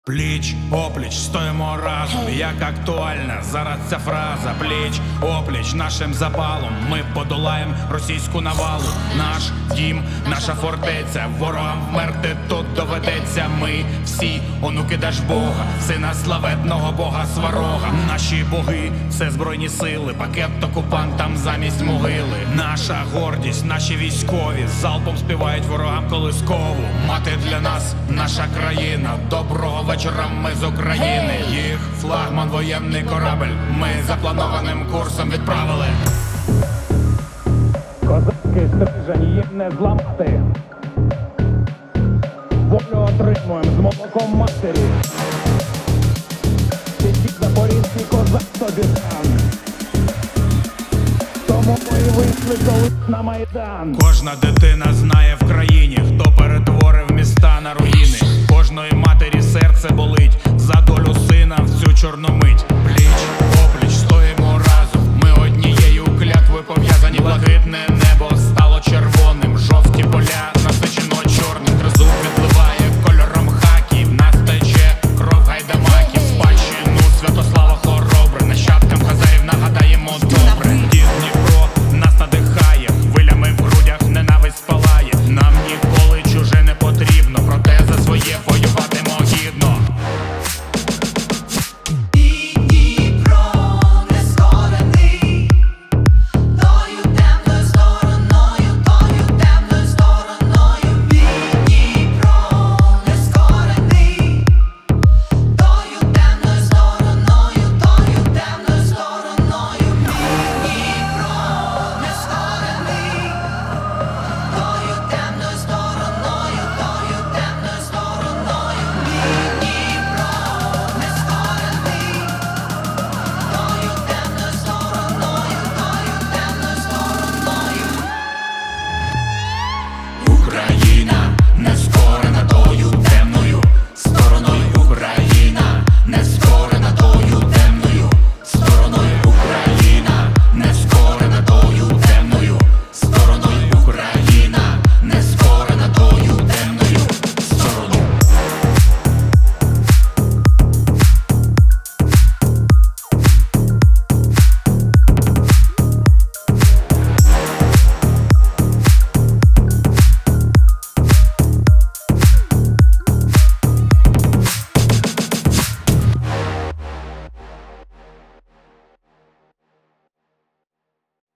Пліч-опліч стоїмо разом, як актуальна зараз ця фраза. Пліч-опліч нашим запалом ми подолаєм російську навалу. Наш дім, наша фортеця, ворогам вмерти тут доведеться. Ми всі онуки Дажбога, сина славетного бога Сварога. Наші боги – це збройні сили, пакет окупантам замість могили. Наша гордість, наші військові залпом співають ворогам колискову. Мати для нас наша країна, доброго вечора ми з України. Їх флагман воєнний корабель ми запланованим курсом відправили. Козацький стрижень їм не зламати. Волю отримуєм з молоком матері. Сидіть запорізький козак собі там. Тому ми і вийшли колись на Майдан. Кожна дитина знає в країні, хто перетворив міста на руїни.